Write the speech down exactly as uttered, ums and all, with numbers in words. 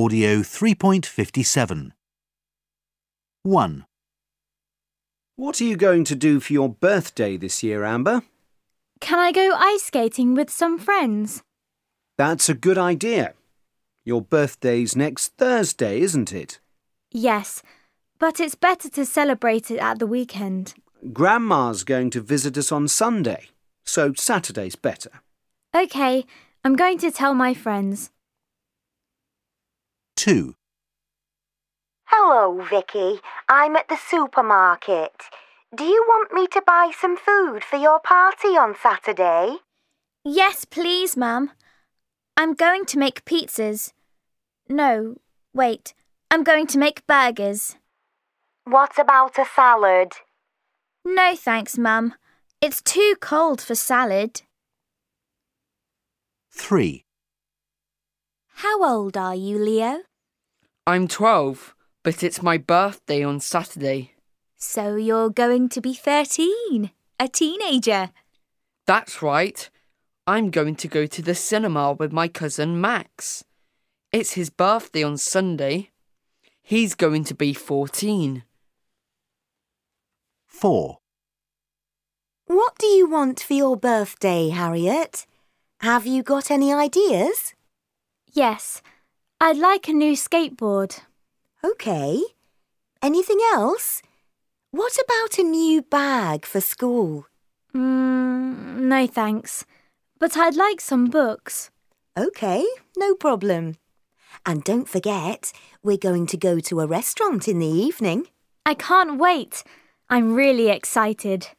Audio three point five seven. one. What are you going to do for your birthday this year, Amber? Can I go ice skating with some friends? That's a good idea. Your birthday's next Thursday, isn't it? Yes, but it's better to celebrate it at the weekend. Grandma's going to visit us on Sunday, so Saturday's better. OK, I'm going to tell my friends. two. Hello, Vicky. I'm at the supermarket. Do you want me to buy some food for your party on Saturday? Yes, please, Mum. I'm going to make pizzas. No, wait. I'm going to make burgers. What about a salad? No, thanks, Mum. It's too cold for salad. three. How old are you, Leo? I'm twelve, but it's my birthday on Saturday. So you're going to be thirteen, a teenager. That's right. I'm going to go to the cinema with my cousin Max. It's his birthday on Sunday. He's going to be fourteen. four. What do you want for your birthday, Harriet? Have you got any ideas? Yes, I'd like a new skateboard. OK. Anything else? What about a new bag for school? Mm, no, thanks. But I'd like some books. OK, no problem. And don't forget, we're going to go to a restaurant in the evening. I can't wait. I'm really excited.